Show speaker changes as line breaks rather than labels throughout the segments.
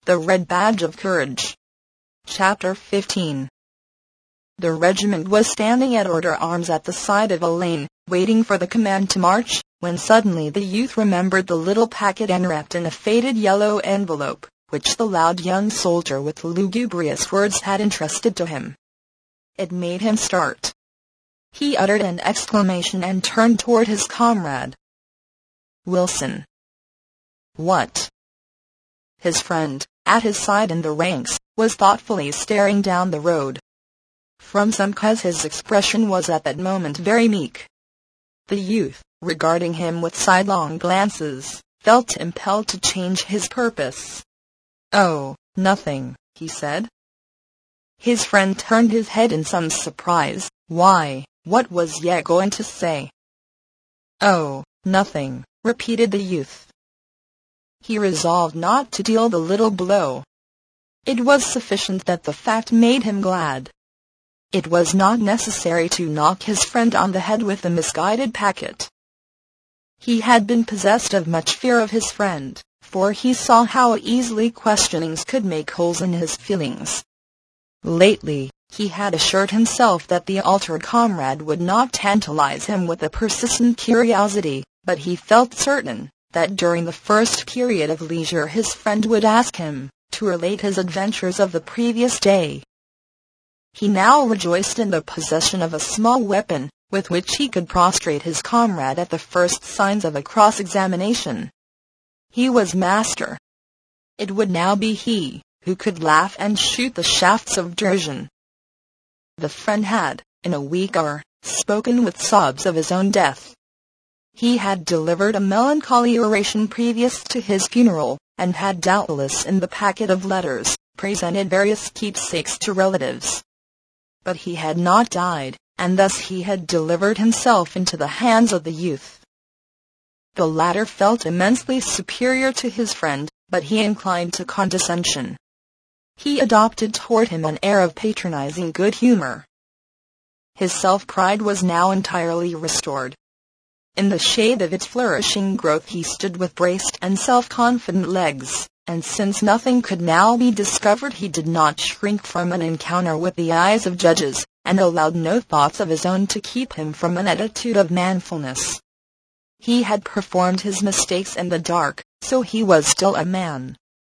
The Red Badge of Courage. Chapter 15. The regiment was standing at order arms at the side of a lane, waiting for the command to march, when suddenly the youth remembered the little packet enwrapped in a faded yellow envelope, which the loud young soldier with lugubrious words had entrusted to him. It made him start. He uttered an exclamation and turned toward his comrade. "Wilson." "What?" His friend, at his side in the ranks, was thoughtfully staring down the road. From some cause his expression was at that moment very meek. The youth, regarding him with sidelong glances, felt impelled to change his purpose. "Oh, nothing," he said. His friend turned his head in some surprise. Why, what was he going to say? "Oh, nothing," repeated the youth. He resolved not to deal the little blow. It was sufficient that the fact made him glad. It was not necessary to knock his friend on the head with the misguided packet. He had been possessed of much fear of his friend, for he saw how easily questionings could make holes in his feelings. Lately, he had assured himself that the altered comrade would not tantalize him with a persistent curiosity, but he felt certain that during the first period of leisure his friend would ask him to relate his adventures of the previous day. He now rejoiced in the possession of a small weapon, with which he could prostrate his comrade at the first signs of a cross-examination. He was master. It would now be he who could laugh and shoot the shafts of derision. The friend had, in a weak hour, spoken with sobs of his own death. He had delivered a melancholy oration previous to his funeral, and had doubtless in the packet of letters presented various keepsakes to relatives. But he had not died, and thus he had delivered himself into the hands of the youth. The latter felt immensely superior to his friend, but he inclined to condescension. He adopted toward him an air of patronizing good humor. His self-pride was now entirely restored. In the shade of its flourishing growth he stood with braced and self-confident legs, and since nothing could now be discovered he did not shrink from an encounter with the eyes of judges, and allowed no thoughts of his own to keep him from an attitude of manfulness. He had performed his mistakes in the dark, so he was still a man.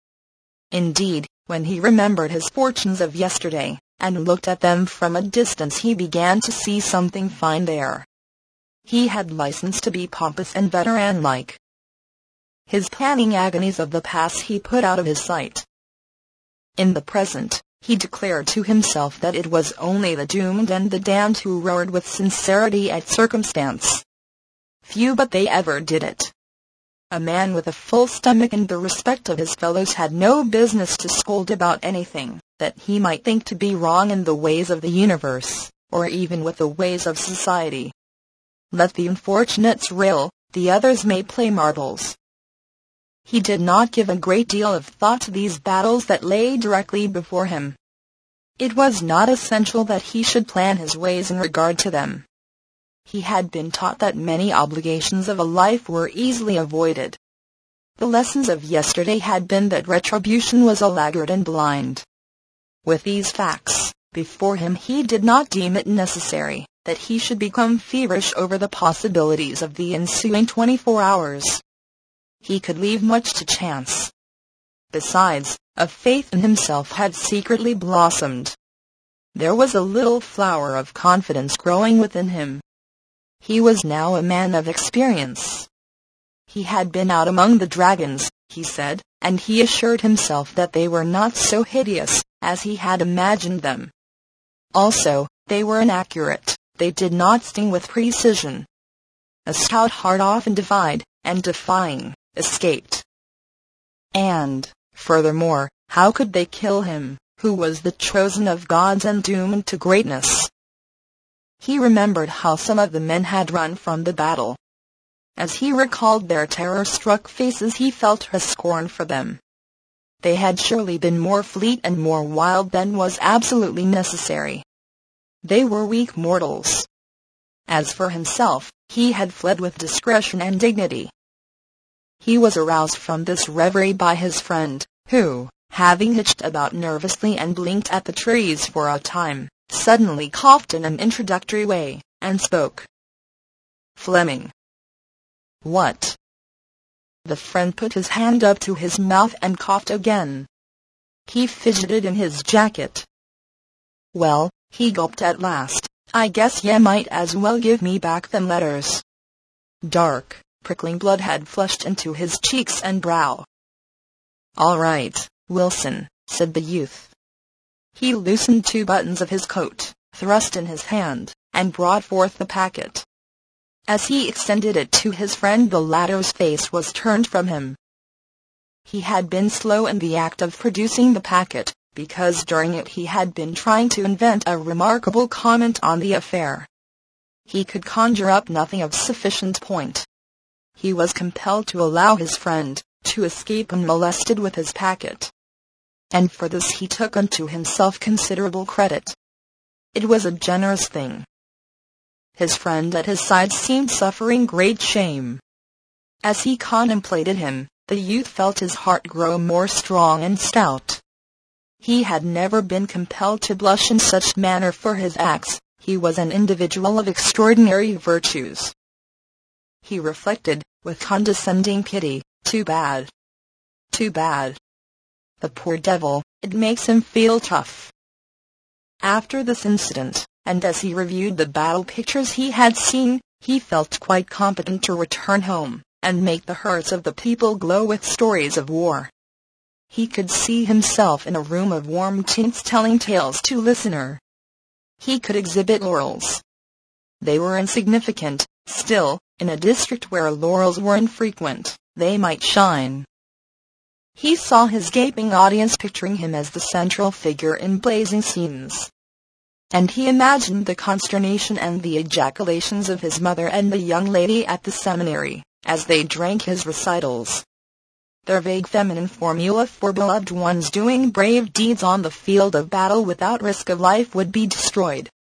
Indeed, when he remembered his fortunes of yesterday, and looked at them from a distance he began to see something fine there. He had license to be pompous and veteran-like. His panting agonies of the past he put out of his sight. In the present, he declared to himself that it was only the doomed and the damned who roared with sincerity at circumstance. Few but they ever did it. A man with a full stomach and the respect of his fellows had no business to scold about anything that he might think to be wrong in the ways of the universe, or even with the ways of society. Let the unfortunates rail, the others may play marbles. He did not give a great deal of thought to these battles that lay directly before him. It was not essential that he should plan his ways in regard to them. He had been taught that many obligations of a life were easily avoided. The lessons of yesterday had been that retribution was a laggard and blind. With these facts before him he did not deem it necessary that he should become feverish over the possibilities of the ensuing 24 hours. He could leave much to chance. Besides, a faith in himself had secretly blossomed. There was a little flower of confidence growing within him. He was now a man of experience. He had been out among the dragons, he said, and he assured himself that they were not so hideous as he had imagined them. Also, they were inaccurate. They did not sting with precision. A stout heart often defied, and defying, escaped. And, furthermore, how could they kill him, who was the chosen of gods and doomed to greatness? He remembered how some of the men had run from the battle. As he recalled their terror-struck faces he felt a scorn for them. They had surely been more fleet and more wild than was absolutely necessary. They were weak mortals. As for himself, he had fled with discretion and dignity. He was aroused from this reverie by his friend, who, having hitched about nervously and blinked at the trees for a time, suddenly coughed in an introductory way, and spoke. "Fleming." "What?" The friend put his hand up to his mouth and coughed again. He fidgeted in his jacket. "Well," he gulped at last, "I guess ye might as well give me back them letters." Dark, prickling blood had flushed into his cheeks and brow. "All right, Wilson," said the youth. He loosened 2 buttons of his coat, thrust in his hand, and brought forth the packet. As he extended it to his friend, the latter's face was turned from him. He had been slow in the act of producing the packet, because during it he had been trying to invent a remarkable comment on the affair. He could conjure up nothing of sufficient point. He was compelled to allow his friend to escape unmolested with his packet. And for this he took unto himself considerable credit. It was a generous thing. His friend at his side seemed suffering great shame. As he contemplated him, the youth felt his heart grow more strong and stout. He had never been compelled to blush in such manner for his acts. He was an individual of extraordinary virtues. He reflected, with condescending pity, Too bad. Too bad. The poor devil, it makes him feel tough." After this incident, and as he reviewed the battle pictures he had seen, he felt quite competent to return home and make the hearts of the people glow with stories of war. He could see himself in a room of warm tints telling tales to listener. He could exhibit laurels. They were insignificant, still, in a district where laurels were infrequent, they might shine. He saw his gaping audience picturing him as the central figure in blazing scenes. And he imagined the consternation and the ejaculations of his mother and the young lady at the seminary, as they drank his recitals. Their vague feminine formula for beloved ones doing brave deeds on the field of battle without risk of life would be destroyed.